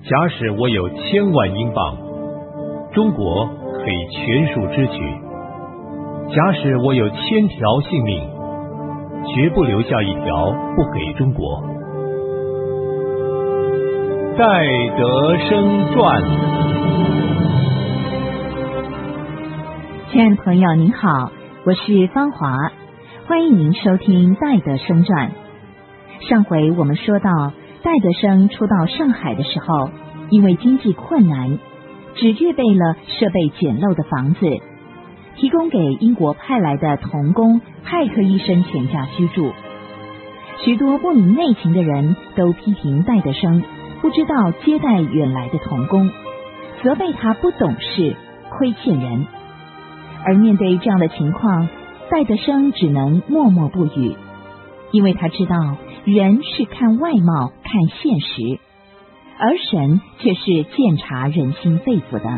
假使我有1000万英镑，中国可以全数支取；假使我有1000条性命，绝不留下一条不给中国。戴德生传。 亲爱的朋友您好，我是芳华，欢迎您收听戴德生传。上回我们说到，戴德生初到上海的时候，因为经济困难，只预备了设备简陋的房子，提供给英国派来的童工派克医生全家居住。许多不明内情的人都批评戴德生不知道接待远来的童工，责备他不懂事，亏欠人。而面对这样的情况，戴德生只能默默不语，因为他知道人是看外貌看现实，而神却是鉴察人心肺腑的。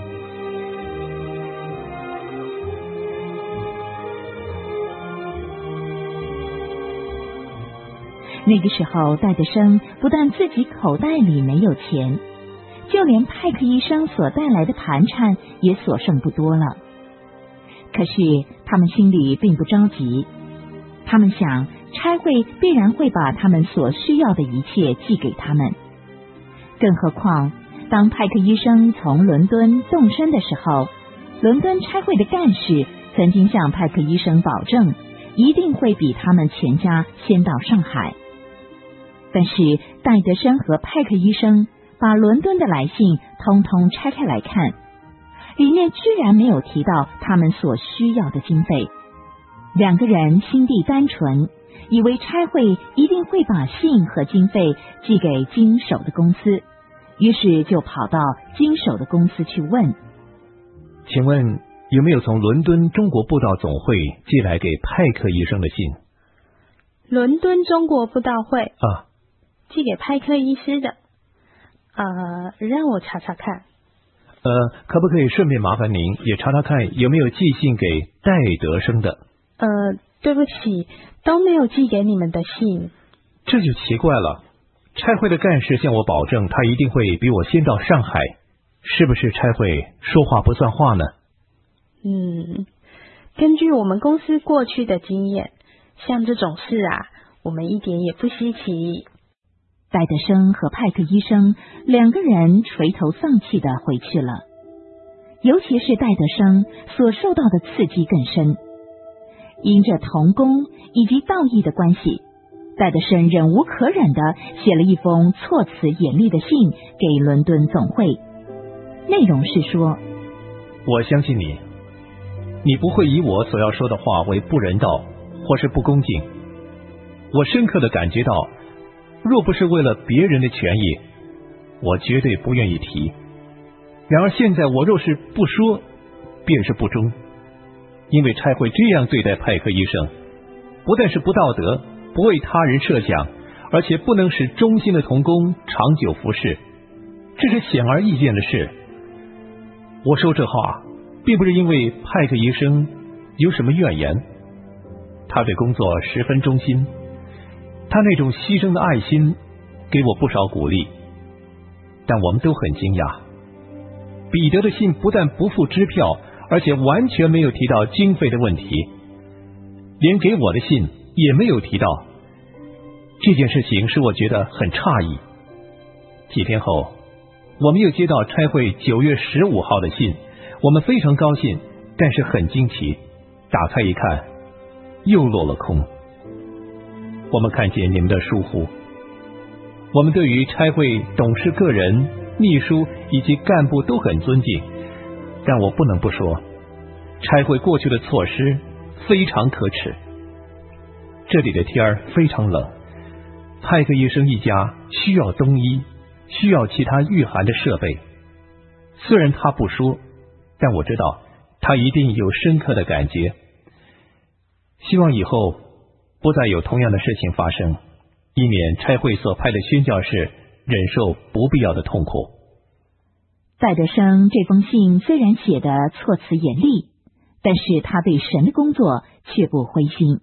那个时候，戴德生不但自己口袋里没有钱，就连派克医生所带来的盘缠也所剩不多了。可是他们心里并不着急，他们想差会必然会把他们所需要的一切寄给他们。更何况当派克医生从伦敦动身的时候，伦敦差会的干事曾经向派克医生保证，一定会比他们全家先到上海。但是戴德生和派克医生把伦敦的来信通通拆开来看，里面居然没有提到他们所需要的经费。两个人心地单纯，以为差会一定会把信和经费寄给经手的公司，于是就跑到经手的公司去问： 请问有没有从伦敦中国布道总会寄来给派克医生的信？ 伦敦中国布道会啊， 寄给派克医师的。让我查查看。 可不可以顺便麻烦您也查查看有没有寄信给戴德生的？ 对不起，都没有寄给你们的信。 这就奇怪了，差会的干事向我保证他一定会比我先到上海，是不是差会说话不算话呢？ 根据我们公司过去的经验，像这种事啊，我们一点也不稀奇。 戴德生和派克医生两个人垂头丧气地回去了，尤其是戴德生所受到的刺激更深。因着同工以及道义的关系，戴德生忍无可忍地写了一封措辞严厉的信给伦敦总会，内容是说： 我相信你，你不会以我所要说的话为不人道或是不恭敬。我深刻地感觉到，若不是为了别人的权益，我绝对不愿意提。然而现在我若是不说，便是不忠。因为差会这样对待派克医生，不但是不道德，不为他人设想，而且不能使忠心的同工长久服侍，这是显而易见的事。我说这话并不是因为派克医生有什么怨言，他对工作十分忠心，他那种牺牲的爱心给我不少鼓励。但我们都很惊讶，彼得的信不但不付支票，而且完全没有提到经费的问题，连给我的信也没有提到。这件事情使我觉得很诧异。几天后，我们又接到差会9月15号的信，我们非常高兴，但是很惊奇，打开一看，又落了空。我们看见你们的疏忽，我们对于差会董事个人、秘书以及干部都很尊敬，但我不能不说，差会过去的措施非常可耻。这里的天儿非常冷，派克医生一家需要冬衣，需要其他御寒的设备。虽然他不说，但我知道他一定有深刻的感觉。希望以后不再有同样的事情发生，以免差会所派的宣教士忍受不必要的痛苦。 戴德生这封信虽然写得措辞严厉，但是他对神的工作却不灰心，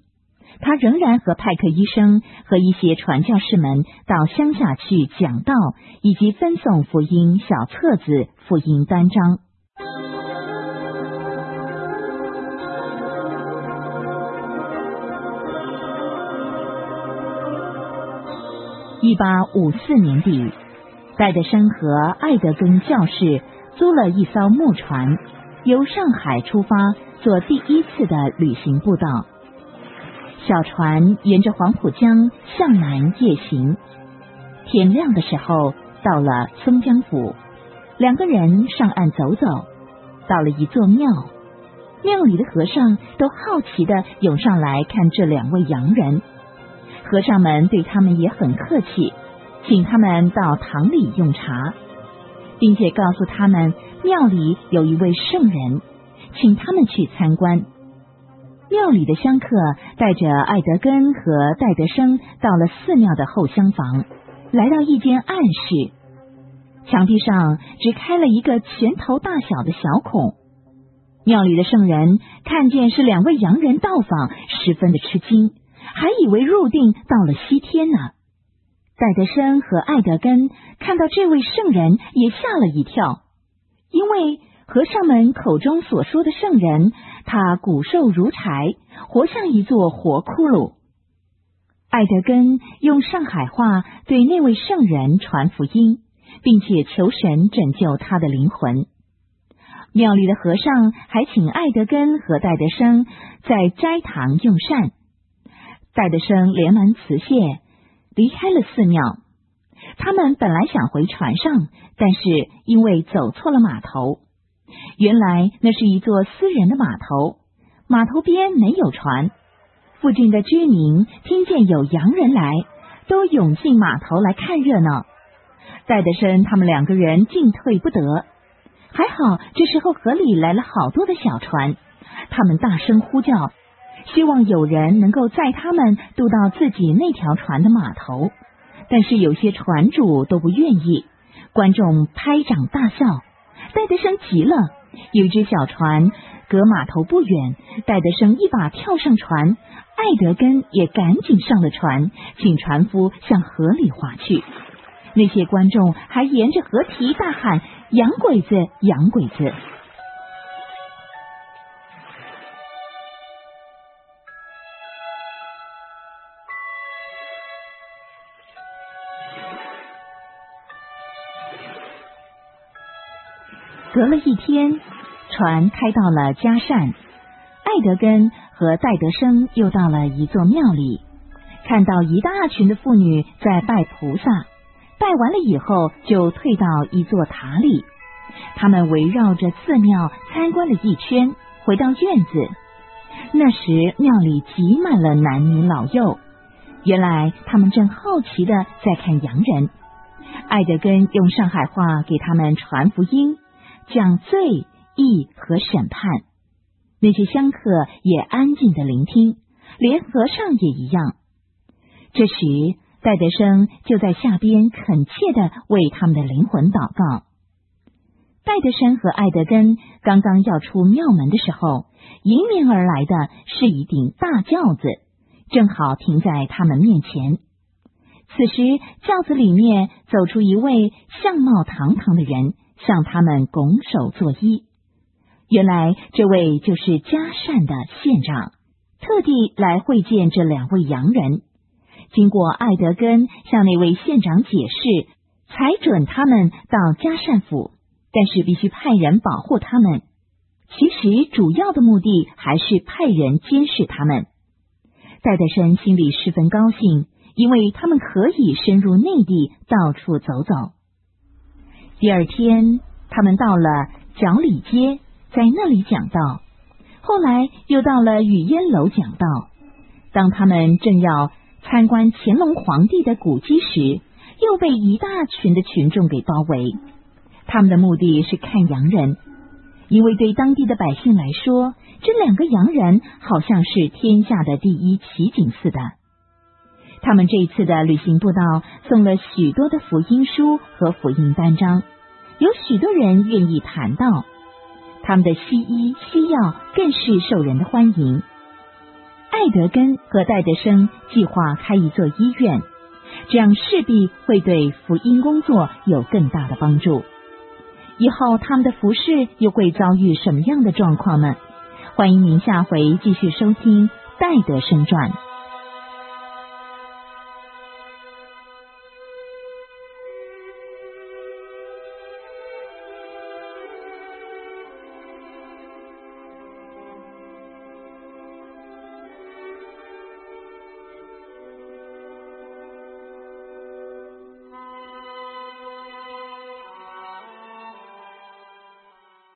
他仍然和派克医生和一些传教士们到乡下去讲道，以及分送福音小册子、福音单张。1854年底，戴德生和爱德根教士租了一艘木船，由上海出发，做第一次的旅行步道。小船沿着黄浦江向南夜行，天亮的时候到了松江府，两个人上岸走走，到了一座庙，庙里的和尚都好奇地涌上来看这两位洋人。和尚们对他们也很客气，请他们到堂里用茶，并且告诉他们庙里有一位圣人，请他们去参观。庙里的香客带着爱德根和戴德生到了寺庙的后厢房，来到一间暗室，墙壁上只开了一个拳头大小的小孔。庙里的圣人看见是两位洋人到访，十分的吃惊，还以为入定到了西天呢。戴德生和爱德根看到这位圣人也吓了一跳，因为和尚们口中所说的圣人，他骨瘦如柴，活像一座活骷髅。爱德根用上海话对那位圣人传福音，并且求神拯救他的灵魂。庙里的和尚还请爱德根和戴德生在斋堂用膳。戴德生连忙辞谢，离开了寺庙。他们本来想回船上，但是因为走错了码头。原来那是一座私人的码头，码头边没有船。附近的居民听见有洋人来，都涌进码头来看热闹。戴德生他们两个人进退不得。还好这时候河里来了好多的小船，他们大声呼叫，希望有人能够载他们渡到自己那条船的码头，但是有些船主都不愿意，观众拍掌大笑。戴德生急了，有一只小船隔码头不远，戴德生一把跳上船，爱德根也赶紧上了船，请船夫向河里划去。那些观众还沿着河堤大喊：洋鬼子，洋鬼子！隔了一天，船开到了嘉善，爱德根和戴德生又到了一座庙里，看到一大群的妇女在拜菩萨，拜完了以后就退到一座塔里。他们围绕着寺庙参观了一圈，回到院子。那时庙里挤满了男女老幼，原来他们正好奇的在看洋人。爱德根用上海话给他们传福音，讲罪、义和审判。那些香客也安静的聆听，连和尚也一样。这时戴德生就在下边恳切的为他们的灵魂祷告。戴德生和爱德根刚刚要出庙门的时候，迎面而来的是一顶大轿子，正好停在他们面前。此时轿子里面走出一位相貌堂堂的人，向他们拱手作揖。原来这位就是嘉善的县长，特地来会见这两位洋人。经过爱德根向那位县长解释，才准他们到嘉善府，但是必须派人保护他们。其实主要的目的还是派人监视他们。戴德生心里十分高兴，因为他们可以深入内地，到处走走。第二天他们到了角里街，在那里讲道，后来又到了雨烟楼讲道。当他们正要参观乾隆皇帝的古迹时，又被一大群的群众给包围。他们的目的是看洋人，因为对当地的百姓来说，这两个洋人好像是天下的第一奇景似的。他们这一次的旅行步道送了许多的福音书和福音单张，有许多人愿意谈道，他们的西医西药更是受人的欢迎。爱艾德根和戴德生计划开一座医院，这样势必会对福音工作有更大的帮助。以后他们的服事又会遭遇什么样的状况呢？欢迎您下回继续收听《戴德生传》。